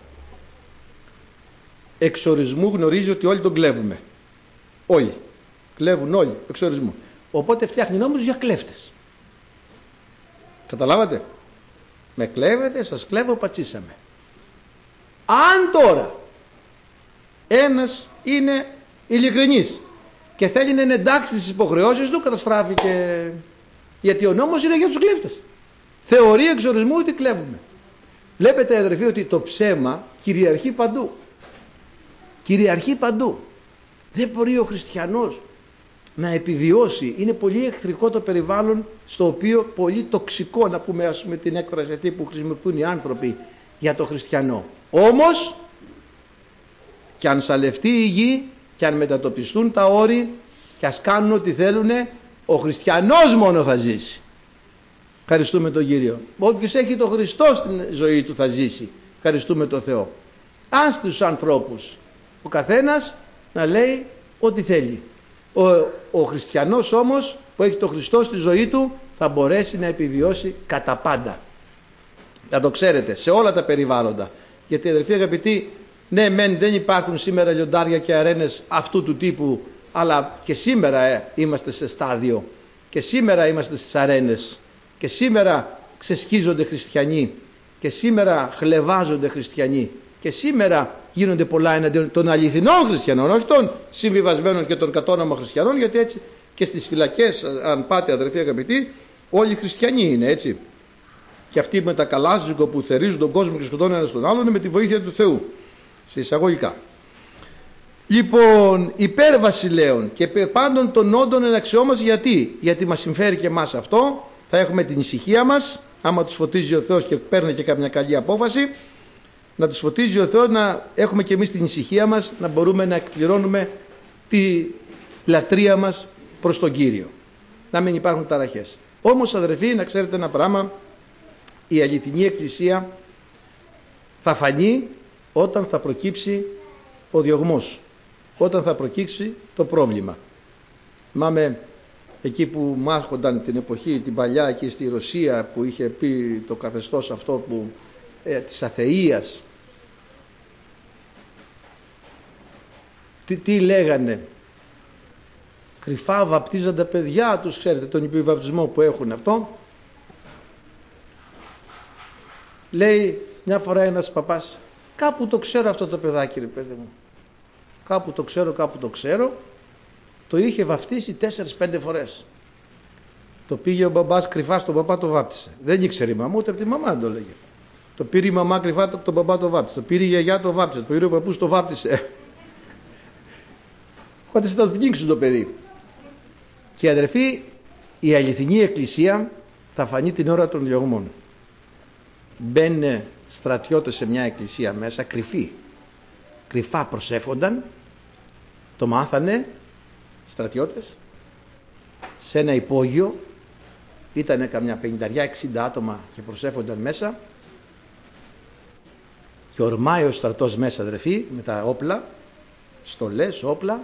Εξορισμού γνωρίζει ότι όλοι τον κλέβουμε. Όλοι. Κλέβουν όλοι, εξορισμού. Οπότε φτιάχνει νόμους για κλέφτες. Καταλάβατε? Με κλέβετε, σας κλέβω, πατσίσαμε. Αν τώρα ένας είναι ειλικρινής και θέλει να εντάξει τις υποχρεώσεις του, καταστράφηκε. Γιατί ο νόμος είναι για τους κλέφτες. Θεωρεί εξορισμού ότι κλέβουμε. Βλέπετε, αδερφοί, ότι το ψέμα κυριαρχεί παντού. Κυριαρχεί παντού. Δεν μπορεί ο χριστιανός να επιβιώσει. Είναι πολύ εχθρικό το περιβάλλον, στο οποίο πολύ τοξικό, να πούμε, ας πούμε, την έκφραση αυτή που χρησιμοποιούν οι άνθρωποι για το χριστιανό. Όμως και αν σαλευτεί η γη και αν μετατοπιστούν τα όρη και ας κάνουν ό,τι θέλουν, ο χριστιανός μόνο θα ζήσει. Ευχαριστούμε τον Κύριο. Όποιος έχει τον Χριστό στην ζωή του θα ζήσει. Ευχαριστούμε τον Θεό. Άστε τους ανθρώπους, ο καθένας να λέει ό,τι θέλει. Ο χριστιανός όμως που έχει τον Χριστό στη ζωή του θα μπορέσει να επιβιώσει κατά πάντα. Να το ξέρετε, σε όλα τα περιβάλλοντα. Γιατί, αδελφοί αγαπητοί, ναι μεν δεν υπάρχουν σήμερα λιοντάρια και αρένες αυτού του τύπου, αλλά και σήμερα είμαστε σε στάδιο. Και σήμερα είμαστε στις αρένες. Και σήμερα ξεσκίζονται χριστιανοί. Και σήμερα χλεβάζονται χριστιανοί. Και σήμερα γίνονται πολλά εναντίον των αληθινών χριστιανών, όχι των συμβιβασμένων και των κατόνομα χριστιανών, γιατί έτσι και στις φυλακές, αν πάτε αδερφοί αγαπητοί, όλοι οι χριστιανοί είναι έτσι. Και αυτοί με τα καλάζικο που θερίζουν τον κόσμο και σκοτώνουν ένας τον άλλον με τη βοήθεια του Θεού. Σε εισαγωγικά. Λοιπόν, υπέρ βασιλέων και πάντων των όντων εν αξιόμας, γιατί μας συμφέρει και εμάς αυτό, θα έχουμε την ησυχία μας, άμα τους φωτίζει ο Θεός και παίρνει και καμιά καλή απόφαση, να τους φωτίζει ο Θεός, να έχουμε και εμείς την ησυχία μας, να μπορούμε να εκπληρώνουμε τη λατρεία μας προς τον Κύριο, να μην υπάρχουν ταραχές. Όμως αδερφοί, να ξέρετε ένα πράγμα, η αληθινή εκκλησία θα φανεί όταν θα προκύψει ο διωγμός, όταν θα προκύψει το πρόβλημα. Θυμάμαι εκεί που μάχονταν την εποχή την παλιά εκεί στη Ρωσία, που είχε πει το καθεστώς αυτό που, της αθείας, τι λέγανε, κρυφά βαπτίζονται παιδιά τους, ξέρετε τον υποβαπτισμό που έχουν αυτό. Λέει μια φορά ένας παπάς, κάπου το ξέρω αυτό το παιδάκι ρε παιδί μου, κάπου το ξέρω, το είχε βαφτίσει 4-5 φορές. Το πήγε ο μπαμπάς κρυφά στον παπά, το βάπτισε. Δεν ήξερε η μαμά, ούτε από τη μαμά το λέγε. Το πήρε η μαμά κρυφά από τον παπά, το βάπτισε. Το πήρε η γιαγιά, το βάπτισε. Το πήρε ο παππούς, το βάπτισε. Χωρίς να το πνίξουν το παιδί. Και αδερφοί, η αληθινή εκκλησία θα φανεί την ώρα των διωγμών. Μπαίνε στρατιώτες σε μια εκκλησία μέσα, κρυφά προσεύχονταν, το μάθανε στρατιώτες, σε ένα υπόγειο, ήτανε καμιά 50-60 άτομα και προσεύχονταν μέσα, και ορμάει ο στρατός μέσα αδερφοί με τα όπλα, στολές, όπλα,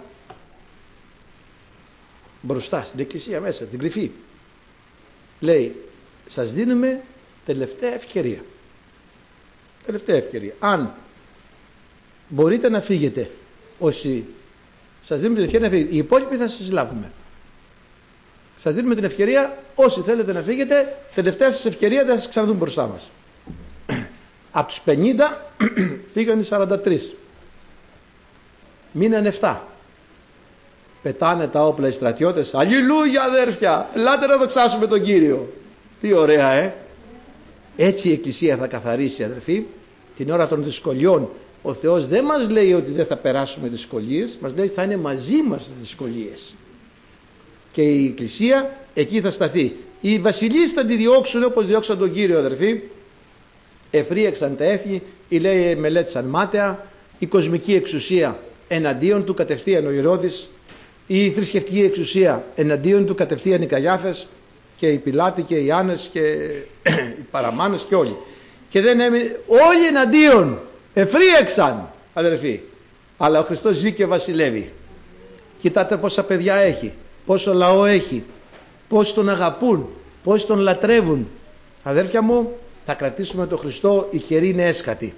μπροστά στην εκκλησία μέσα, την κρυφή. Λέει, σας δίνουμε τελευταία ευκαιρία. Τελευταία ευκαιρία. Αν μπορείτε να φύγετε, όσοι σας δίνουμε την ευκαιρία να φύγετε, οι υπόλοιποι θα σας λάβουμε. Σας δίνουμε την ευκαιρία, όσοι θέλετε να φύγετε, τελευταία σας ευκαιρία, δεν θα σας ξαναδούν μπροστά μας. Από τους 50 φύγανε 43. Μείνανε 7. Πετάνε τα όπλα οι στρατιώτες. Αλληλούια αδέρφια, ελάτε να δοξάσουμε τον Κύριο. Τι ωραία Έτσι η Εκκλησία θα καθαρίσει αδερφοί. Την ώρα των δυσκολιών ο Θεός δεν μας λέει ότι δεν θα περάσουμε δυσκολίες, μας λέει ότι θα είναι μαζί μας τις δυσκολίες. Και η Εκκλησία εκεί θα σταθεί. Οι βασιλείς θα τη διώξουν όπως διώξαν τον Κύριο αδερφοί. Εφρίεξαν τα έθνη, οι λέει μελέτησαν μάταια, η κοσμική εξουσία εναντίον του κατευθείαν ο Ηρώδης, η θρησκευτική εξουσία εναντίον του κατευθείαν οι Καϊάφες και οι Πιλάτοι και οι Άννες και οι Παραμάνες και όλοι. Και δεν έμεινε, όλοι εναντίον, εφρίεξαν αδερφοί. Αλλά ο Χριστός ζει και βασιλεύει. Κοιτάτε πόσα παιδιά έχει, πόσο λαό έχει, πώς τον αγαπούν, πώς τον λατρεύουν. Αδέρφια μου, θα κρατήσουμε τον Χριστό, η καιρή είναι έσχατη.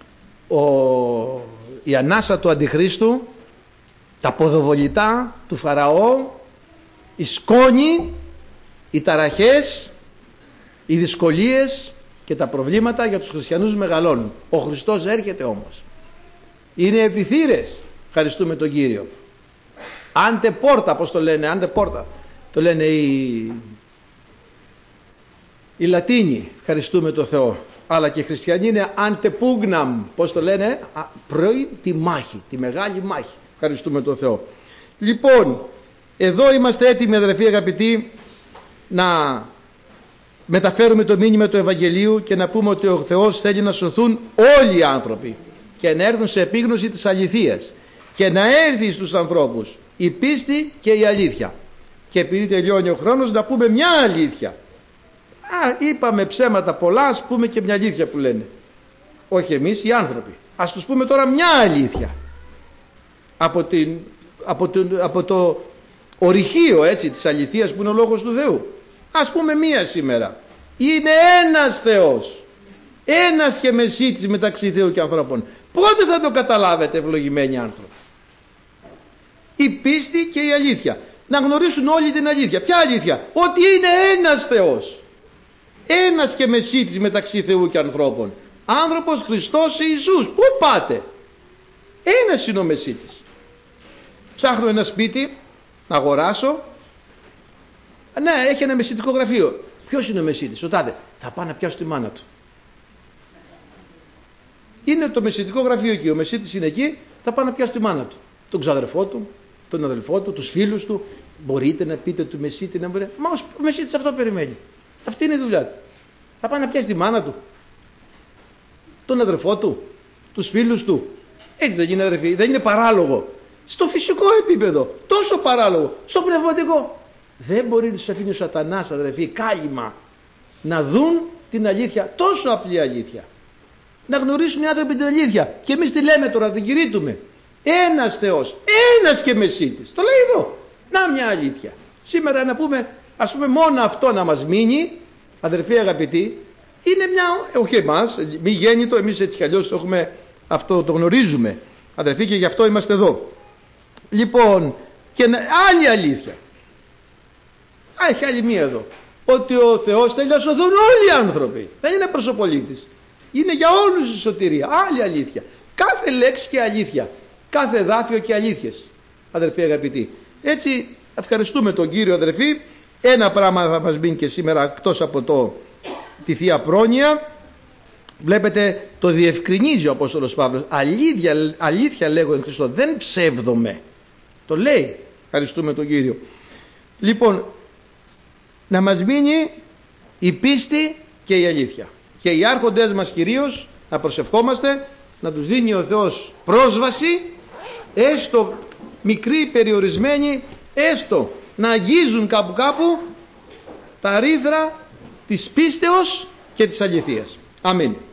Η ανάσα του Αντιχρίστου, τα ποδοβολητά του Φαραώ, η σκόνη, οι ταραχές, οι δυσκολίες και τα προβλήματα για τους χριστιανούς μεγαλώνουν. Ο Χριστός έρχεται όμως. Είναι επιθύρες, ευχαριστούμε τον Κύριο. Άντε πόρτα, πώς το λένε, άντε πόρτα. Το λένε οι Λατίνοι, ευχαριστούμε τον Θεό. Αλλά και οι χριστιανοί είναι αντεπούγναμ, πώς το λένε, πρώην τη μάχη, τη μεγάλη μάχη. Ευχαριστούμε τον Θεό. Λοιπόν, εδώ είμαστε έτοιμοι αδερφοί αγαπητοί να μεταφέρουμε το μήνυμα του Ευαγγελίου και να πούμε ότι ο Θεός θέλει να σωθούν όλοι οι άνθρωποι και να έρθουν σε επίγνωση της αληθείας και να έρθει στους ανθρώπους η πίστη και η αλήθεια. Και επειδή τελειώνει ο χρόνος να πούμε μια αλήθεια. Είπαμε ψέματα πολλά, ας πούμε και μια αλήθεια που λένε. Όχι εμείς, οι άνθρωποι. Ας τους πούμε τώρα μια αλήθεια. Από το ορυχείο έτσι της αληθείας που είναι ο Λόγος του Θεού. Ας πούμε μία σήμερα. Είναι ένας Θεός. Ένας και μεσίτης μεταξύ Θεού και ανθρώπων. Πότε θα το καταλάβετε ευλογημένοι άνθρωποι? Η πίστη και η αλήθεια. Να γνωρίσουν όλοι την αλήθεια. Ποια αλήθεια? Ότι είναι ένας Θεός. Ένας και μεσίτης μεταξύ Θεού και ανθρώπων. Άνθρωπος Χριστός Ιησούς. Πού πάτε? Ένας είναι ο μεσίτης. Ψάχνω ένα σπίτι να αγοράσω. Ναι, έχει ένα μεσιτικό γραφείο. Ποιος είναι ο μεσίτης? Ο τάδε. Θα πάω να πιάσω τη μάνα του. Είναι το μεσιτικό γραφείο εκεί. Ο μεσίτης είναι εκεί. Θα πάω να πιάσω τη μάνα του. Τον ξαδερφό του, τον αδελφό του, τους φίλους του. Μπορείτε να πείτε του μεσίτη να μπορεί. Μα ο μεσίτης αυτό περιμένει. Αυτή είναι η δουλειά του. Θα πάει να πιάσει τη μάνα του, τον αδερφό του, τους φίλους του. Έτσι δεν είναι, αδερφοί? Δεν είναι παράλογο? Στο φυσικό επίπεδο τόσο παράλογο, στο πνευματικό. Δεν μπορεί να τους αφήνει ο σατανάς, αδερφοί, κάλυμα να δουν την αλήθεια, τόσο απλή αλήθεια. Να γνωρίσουν οι άνθρωποι την αλήθεια. Και εμείς τη λέμε τώρα, την κηρύττουμε. Ένας Θεός, ένας και μεσίτης. Το λέει εδώ. Να μια αλήθεια. Σήμερα να πούμε, ας πούμε, μόνο αυτό να μας μείνει, αδερφοί αγαπητοί, είναι μια, όχι εμάς, μη γέννητο, εμείς έτσι κι αλλιώς το έχουμε, αυτό το γνωρίζουμε, αδερφοί, και γι' αυτό είμαστε εδώ. Λοιπόν, και άλλη αλήθεια. Έχει άλλη μία εδώ. Ότι ο Θεός θέλει να σωθούν όλοι οι άνθρωποι. Δεν είναι προσωπολίτης. Είναι για όλους η σωτηρία. Άλλη αλήθεια. Κάθε λέξη και αλήθεια. Κάθε εδάφιο και αλήθειες. Αδερφοί αγαπητοί. Έτσι ευχαριστούμε τον Κύριο, αδερφοί. Ένα πράγμα θα μας μείνει και σήμερα εκτός από τη Θεία Πρόνοια. Βλέπετε, το διευκρινίζει ο Απόστολος Παύλος. Αλήθεια λέγω εν Χριστώ, δεν ψεύδομαι. Το λέει. Ευχαριστούμε τον Κύριο. Λοιπόν, να μας μείνει η πίστη και η αλήθεια. Και οι άρχοντες μας κυρίως να προσευχόμαστε, να τους δίνει ο Θεός πρόσβαση, έστω μικρή, περιορισμένη, έστω να αγγίζουν κάπου τα ρήθρα της πίστεως και της αληθείας. Αμήν.